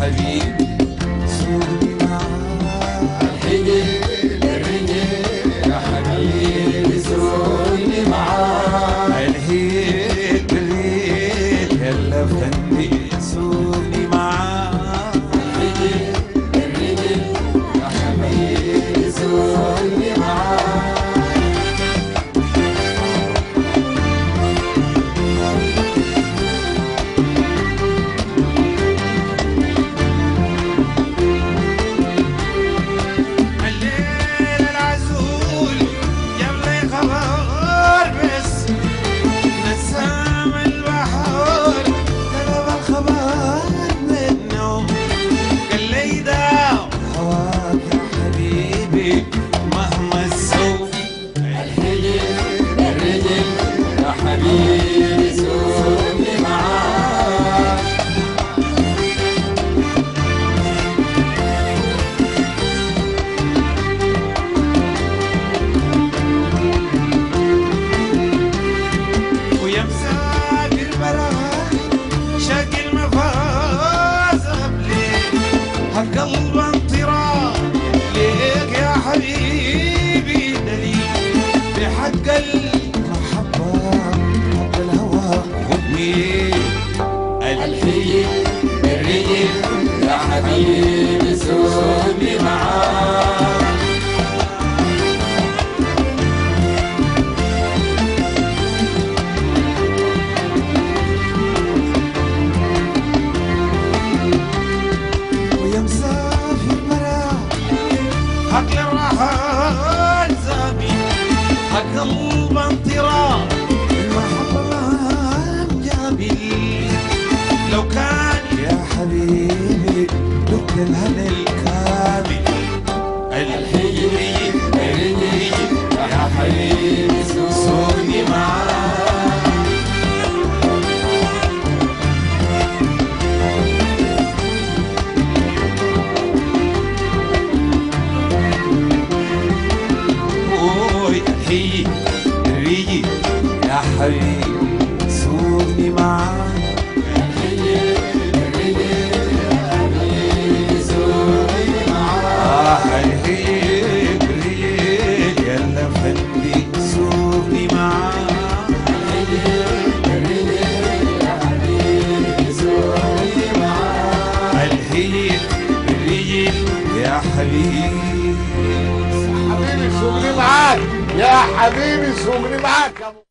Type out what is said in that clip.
حبيبي سوقني معاك. الرجل الرجل يا حبيبي سوقني معاك. الهيك الريك يلا فندي سوقني معاك. الرجل الرجل يا حبيبي سوقني معاك. مهما السوق الرجل الرجل يا حبيبي سوقني معاك. ويا مسافر براك شاق المفاز قبلي هالقلب انطراق ليك يا حبيبي دليل بحق المحبة حق الهوى خذني. الرجل الرجل يا حبيبي سوقني معاك. ويا مسافر براك حق الرحال زابي حق قلب انطراق المحبة جابي. لو كان يا حبيبي لك الهنا الكامل. الرجل الرجل يا حبيبي سوقني معاك. هي الريجي يا حبيبي سوقني معاك. الرجل الرجل يا حبيبي سوقني معاك. الهيك الريج يلا فندي سوقني معاك. الرجل الرجل يا حبيبي سوقني معاك. الهيك الريج يا حبيبي حبيبي سوقني معاك يا حبيبي سوقني معاك.